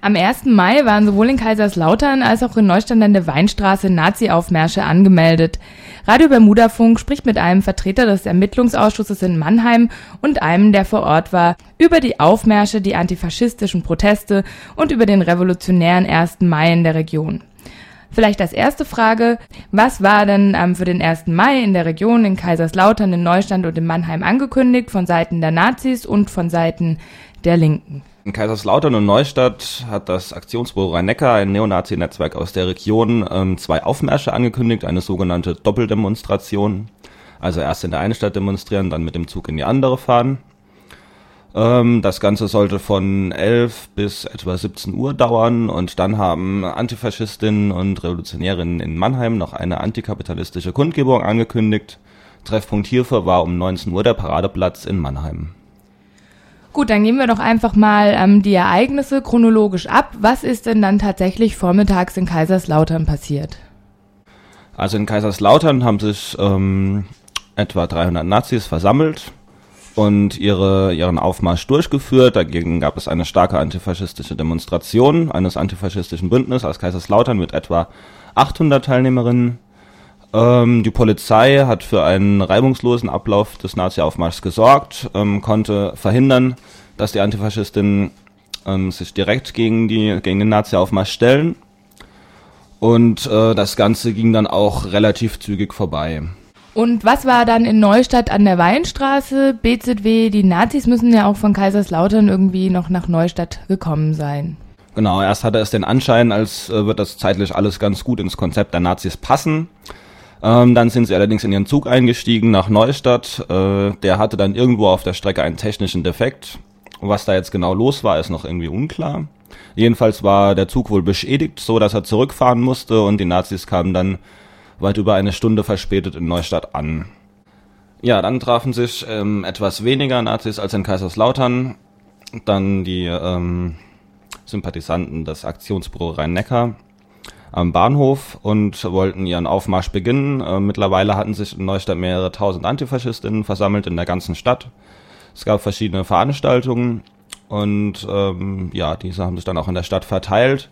Am 1. Mai waren sowohl in Kaiserslautern als auch in Neustadt an der Weinstraße Nazi-Aufmärsche angemeldet. Radio Bermudafunk spricht mit einem Vertreter des Ermittlungsausschusses in Mannheim und einem, der vor Ort war, über die Aufmärsche, die antifaschistischen Proteste und über den revolutionären 1. Mai in der Region. Vielleicht als erste Frage, was war denn für den 1. Mai in der Region, in Kaiserslautern, in Neustadt und in Mannheim angekündigt von Seiten der Nazis und von Seiten der Linken? In Kaiserslautern und Neustadt hat das Aktionsbüro Rhein-Neckar, ein Neonazi-Netzwerk aus der Region, 2 Aufmärsche angekündigt, eine sogenannte Doppeldemonstration. Also erst in der einen Stadt demonstrieren, dann mit dem Zug in die andere fahren. Das Ganze sollte von 11 bis etwa 17 Uhr dauern und dann haben Antifaschistinnen und Revolutionärinnen in Mannheim noch eine antikapitalistische Kundgebung angekündigt. Treffpunkt hierfür war um 19 Uhr der Paradeplatz in Mannheim. Gut, dann gehen wir doch einfach mal die Ereignisse chronologisch ab. Was ist denn dann tatsächlich vormittags in Kaiserslautern passiert? Also in Kaiserslautern haben sich etwa 300 Nazis versammelt und ihren Aufmarsch durchgeführt. Dagegen gab es eine starke antifaschistische Demonstration eines antifaschistischen Bündnisses aus Kaiserslautern mit etwa 800 Teilnehmerinnen. Die Polizei hat für einen reibungslosen Ablauf des Nazi-Aufmarschs gesorgt, konnte verhindern, dass die Antifaschistinnen sich direkt gegen den Nazi-Aufmarsch stellen. Und das Ganze ging dann auch relativ zügig vorbei. Und was war dann in Neustadt an der Weinstraße? BZW, die Nazis müssen ja auch von Kaiserslautern irgendwie noch nach Neustadt gekommen sein. Genau, erst hatte es den Anschein, als wird das zeitlich alles ganz gut ins Konzept der Nazis passen. Dann sind sie allerdings in ihren Zug eingestiegen nach Neustadt. Der hatte dann irgendwo auf der Strecke einen technischen Defekt. Was da jetzt genau los war, ist noch irgendwie unklar. Jedenfalls war der Zug wohl beschädigt, so dass er zurückfahren musste und die Nazis kamen dann weit über eine Stunde verspätet in Neustadt an. Ja, dann trafen sich etwas weniger Nazis als in Kaiserslautern. Dann die Sympathisanten des Aktionsbüro Rhein-Neckar am Bahnhof und wollten ihren Aufmarsch beginnen. Mittlerweile hatten sich in Neustadt mehrere tausend Antifaschistinnen versammelt in der ganzen Stadt. Es gab verschiedene Veranstaltungen und diese haben sich dann auch in der Stadt verteilt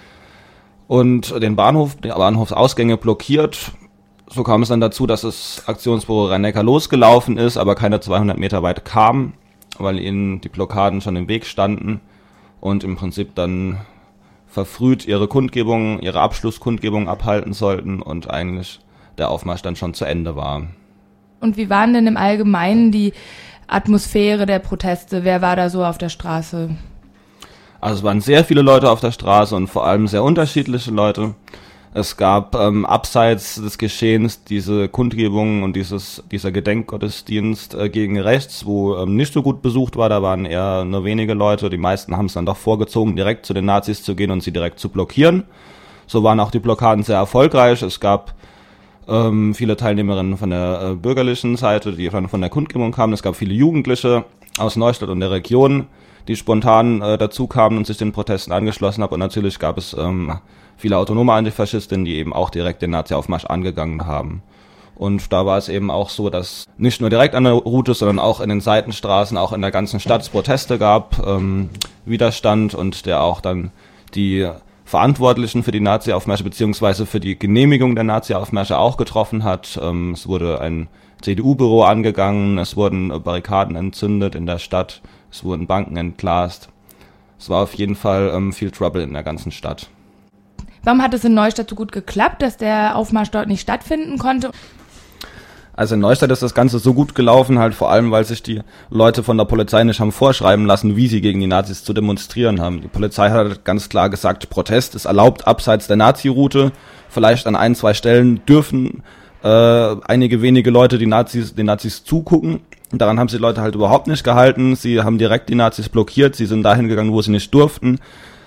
und die Bahnhofsausgänge blockiert. So kam es dann dazu, dass das Aktionsbüro Rhein-Neckar losgelaufen ist, aber keine 200 Meter weit kam, weil ihnen die Blockaden schon im Weg standen und im Prinzip dann verfrüht ihre Abschlusskundgebung abhalten sollten und eigentlich der Aufmarsch dann schon zu Ende war. Und wie waren denn im Allgemeinen die Atmosphäre der Proteste? Wer war da so auf der Straße? Also es waren sehr viele Leute auf der Straße und vor allem sehr unterschiedliche Leute. Es gab abseits des Geschehens diese Kundgebung und dieser Gedenkgottesdienst gegen rechts, wo nicht so gut besucht war. Da waren eher nur wenige Leute. Die meisten haben es dann doch vorgezogen, direkt zu den Nazis zu gehen und sie direkt zu blockieren. So waren auch die Blockaden sehr erfolgreich. Es gab viele Teilnehmerinnen von der bürgerlichen Seite, die von der Kundgebung kamen. Es gab viele Jugendliche aus Neustadt und der Region, die spontan dazu kamen und sich den Protesten angeschlossen haben. Und natürlich gab es viele autonome Antifaschistinnen, die eben auch direkt den Nazi-Aufmarsch angegangen haben. Und da war es eben auch so, dass nicht nur direkt an der Route, sondern auch in den Seitenstraßen, auch in der ganzen Stadt es Proteste gab, Widerstand und der auch dann die Verantwortlichen für die Nazi-Aufmärsche beziehungsweise für die Genehmigung der Nazi-Aufmärsche auch getroffen hat. Es wurde ein CDU-Büro angegangen, es wurden Barrikaden entzündet in der Stadt, es wurden Banken entglast. Es war auf jeden Fall viel Trouble in der ganzen Stadt. Warum hat es in Neustadt so gut geklappt, dass der Aufmarsch dort nicht stattfinden konnte? Also in Neustadt ist das Ganze so gut gelaufen, halt vor allem, weil sich die Leute von der Polizei nicht haben vorschreiben lassen, wie sie gegen die Nazis zu demonstrieren haben. Die Polizei hat ganz klar gesagt, Protest ist erlaubt abseits der Nazi-Route. Vielleicht an 1-2 Stellen dürfen einige wenige Leute den Nazis zugucken. Und daran haben sich die Leute halt überhaupt nicht gehalten. Sie haben direkt die Nazis blockiert. Sie sind dahin gegangen, wo sie nicht durften.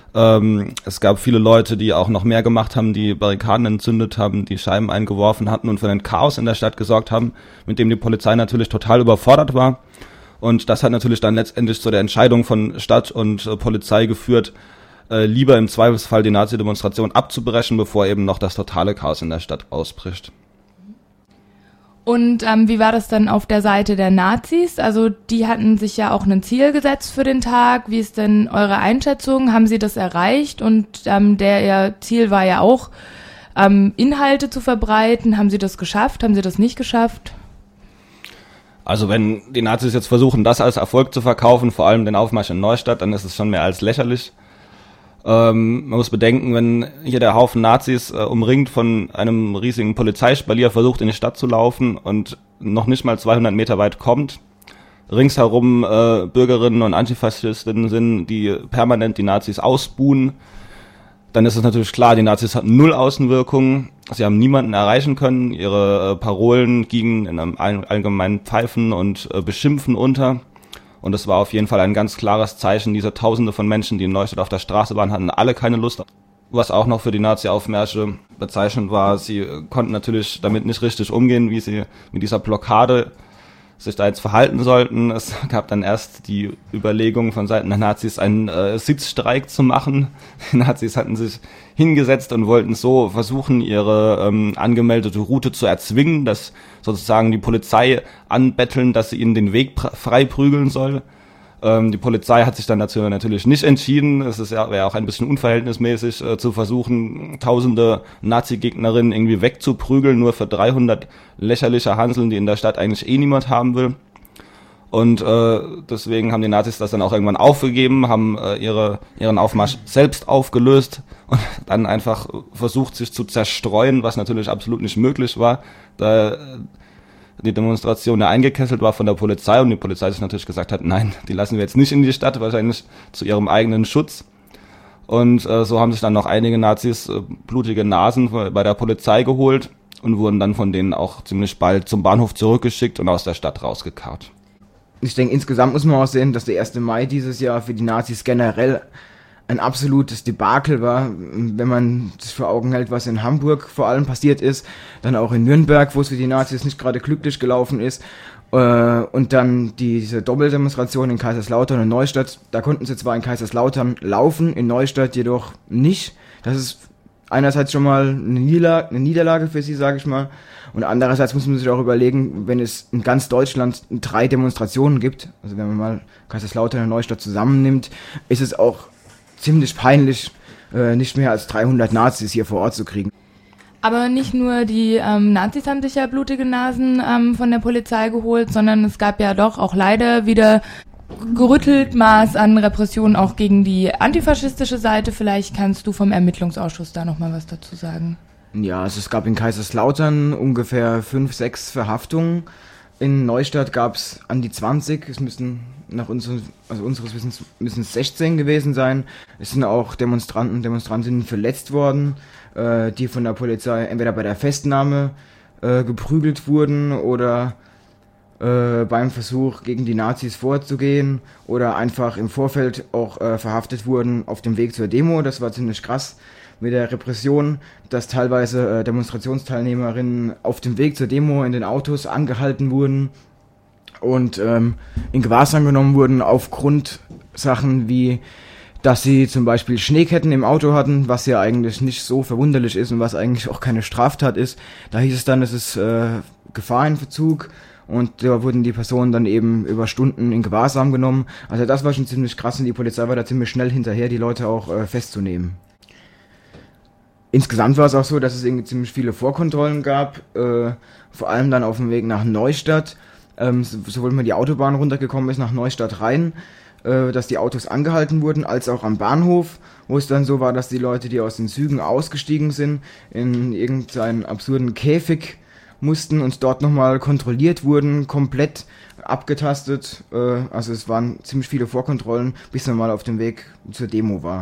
Es gab viele Leute, die auch noch mehr gemacht haben, die Barrikaden entzündet haben, die Scheiben eingeworfen hatten und für ein Chaos in der Stadt gesorgt haben, mit dem die Polizei natürlich total überfordert war. Und das hat natürlich dann letztendlich zu der Entscheidung von Stadt und Polizei geführt, lieber im Zweifelsfall die Nazi-Demonstration abzubrechen, bevor eben noch das totale Chaos in der Stadt ausbricht. Und wie war das dann auf der Seite der Nazis? Also die hatten sich ja auch ein Ziel gesetzt für den Tag. Wie ist denn eure Einschätzung? Haben sie das erreicht? Und ihr Ziel war ja auch, Inhalte zu verbreiten. Haben sie das geschafft? Haben sie das nicht geschafft? Also wenn die Nazis jetzt versuchen, das als Erfolg zu verkaufen, vor allem den Aufmarsch in Neustadt, dann ist es schon mehr als lächerlich. Man muss bedenken, wenn hier der Haufen Nazis umringt von einem riesigen Polizeispalier versucht, in die Stadt zu laufen und noch nicht mal 200 Meter weit kommt, ringsherum Bürgerinnen und Antifaschistinnen sind, die permanent die Nazis ausbuhen, dann ist es natürlich klar, die Nazis hatten null Außenwirkung, sie haben niemanden erreichen können, ihre Parolen gingen in einem allgemeinen Pfeifen und Beschimpfen unter. Und es war auf jeden Fall ein ganz klares Zeichen, diese Tausende von Menschen, die in Neustadt auf der Straße waren, hatten alle keine Lust. Was auch noch für die Nazi-Aufmärsche bezeichnend war, sie konnten natürlich damit nicht richtig umgehen, wie sie mit dieser Blockade sich da jetzt verhalten sollten. Es gab dann erst die Überlegung von Seiten der Nazis, einen Sitzstreik zu machen. Die Nazis hatten sich hingesetzt und wollten so versuchen, ihre angemeldete Route zu erzwingen, dass sozusagen die Polizei anbetteln, dass sie ihnen den Weg frei prügeln soll. Die Polizei hat sich dann dazu natürlich nicht entschieden. Es ist wäre auch ein bisschen unverhältnismäßig zu versuchen, tausende Nazi-Gegnerinnen irgendwie wegzuprügeln, nur für 300 lächerliche Hanseln, die in der Stadt eigentlich niemand haben will. Und deswegen haben die Nazis das dann auch irgendwann aufgegeben, haben ihren Aufmarsch selbst aufgelöst und dann einfach versucht, sich zu zerstreuen, was natürlich absolut nicht möglich war, da die Demonstration ja eingekesselt war von der Polizei und die Polizei sich natürlich gesagt hat, nein, die lassen wir jetzt nicht in die Stadt, wahrscheinlich zu ihrem eigenen Schutz. Und so haben sich dann noch einige Nazis blutige Nasen bei der Polizei geholt und wurden dann von denen auch ziemlich bald zum Bahnhof zurückgeschickt und aus der Stadt rausgekarrt. Ich denke, insgesamt muss man auch sehen, dass der 1. Mai dieses Jahr für die Nazis generell ein absolutes Debakel war, wenn man sich vor Augen hält, was in Hamburg vor allem passiert ist, dann auch in Nürnberg, wo es für die Nazis nicht gerade glücklich gelaufen ist, und dann diese Doppeldemonstration in Kaiserslautern und Neustadt. Da konnten sie zwar in Kaiserslautern laufen, in Neustadt jedoch nicht. Das ist einerseits schon mal eine Niederlage für sie, sage ich mal, und andererseits muss man sich auch überlegen, wenn es in ganz Deutschland 3 Demonstrationen gibt, also wenn man mal Kaiserslautern und Neustadt zusammennimmt, ist es auch ziemlich peinlich, nicht mehr als 300 Nazis hier vor Ort zu kriegen. Aber nicht nur die Nazis haben sich ja blutige Nasen von der Polizei geholt, sondern es gab ja doch auch leider wieder gerüttelt Maß an Repressionen auch gegen die antifaschistische Seite. Vielleicht kannst du vom Ermittlungsausschuss da nochmal was dazu sagen. Ja, also es gab in Kaiserslautern ungefähr 5, 6 Verhaftungen. In Neustadt gab es an die 20, es müssen nach unseres Wissens müssen es 16 gewesen sein. Es sind auch Demonstrantinnen verletzt worden, die von der Polizei entweder bei der Festnahme geprügelt wurden oder beim Versuch gegen die Nazis vorzugehen oder einfach im Vorfeld auch verhaftet wurden auf dem Weg zur Demo. Das war ziemlich krass mit der Repression, dass teilweise Demonstrationsteilnehmerinnen auf dem Weg zur Demo in den Autos angehalten wurden und in Gewahrsam genommen wurden aufgrund Sachen wie, dass sie zum Beispiel Schneeketten im Auto hatten, was ja eigentlich nicht so verwunderlich ist und was eigentlich auch keine Straftat ist. Da hieß es dann, es ist Gefahr in Verzug und da wurden die Personen dann eben über Stunden in Gewahrsam genommen. Also das war schon ziemlich krass und die Polizei war da ziemlich schnell hinterher, die Leute auch festzunehmen. Insgesamt war es auch so, dass es irgendwie ziemlich viele Vorkontrollen gab, vor allem dann auf dem Weg nach Neustadt, sowohl wenn die Autobahn runtergekommen ist nach Neustadt rein, dass die Autos angehalten wurden, als auch am Bahnhof, wo es dann so war, dass die Leute, die aus den Zügen ausgestiegen sind, in irgendeinen absurden Käfig mussten und dort nochmal kontrolliert wurden, komplett abgetastet. Also es waren ziemlich viele Vorkontrollen, bis man mal auf dem Weg zur Demo war.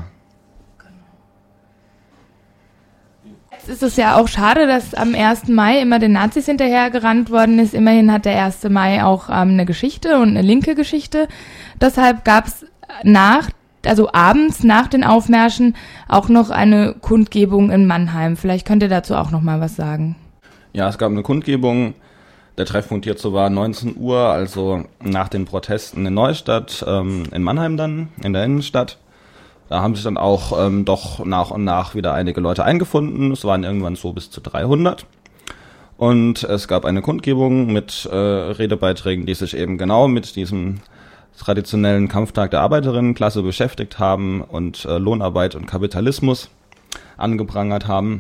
Jetzt ist es ja auch schade, dass am 1. Mai immer den Nazis hinterhergerannt worden ist. Immerhin hat der 1. Mai auch eine Geschichte und eine linke Geschichte. Deshalb gab es abends nach den Aufmärschen auch noch eine Kundgebung in Mannheim. Vielleicht könnt ihr dazu auch noch mal was sagen. Ja, es gab eine Kundgebung. Der Treffpunkt hierzu war 19 Uhr, also nach den Protesten in Neustadt, in Mannheim dann, in der Innenstadt. Da haben sich dann auch doch nach und nach wieder einige Leute eingefunden. Es waren irgendwann so bis zu 300. Und es gab eine Kundgebung mit Redebeiträgen, die sich eben genau mit diesem traditionellen Kampftag der Arbeiterinnenklasse beschäftigt haben und Lohnarbeit und Kapitalismus angeprangert haben.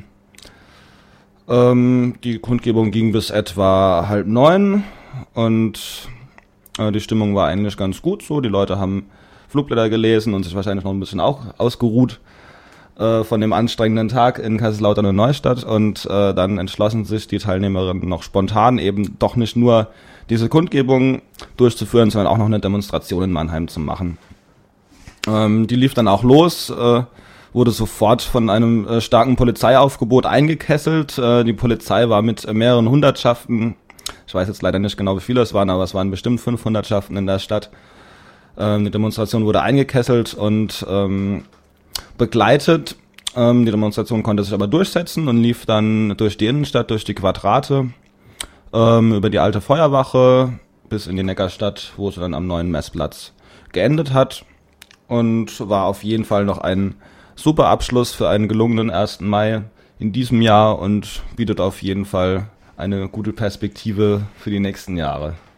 Die Kundgebung ging bis etwa 8:30 und die Stimmung war eigentlich ganz gut so. Die Leute haben Flugblätter gelesen und sich wahrscheinlich noch ein bisschen auch ausgeruht von dem anstrengenden Tag in Kaiserslautern und Neustadt. Und dann entschlossen sich die Teilnehmerinnen noch spontan eben doch nicht nur diese Kundgebung durchzuführen, sondern auch noch eine Demonstration in Mannheim zu machen. Die lief dann auch los, wurde sofort von einem starken Polizeiaufgebot eingekesselt. Die Polizei war mit mehreren Hundertschaften, ich weiß jetzt leider nicht genau, wie viele es waren, aber es waren bestimmt 500 in der Stadt. Die Demonstration wurde eingekesselt und begleitet. Die Demonstration konnte sich aber durchsetzen und lief dann durch die Innenstadt, durch die Quadrate, über die alte Feuerwache bis in die Neckarstadt, wo sie dann am neuen Messplatz geendet hat. Und war auf jeden Fall noch ein super Abschluss für einen gelungenen 1. Mai in diesem Jahr und bietet auf jeden Fall eine gute Perspektive für die nächsten Jahre.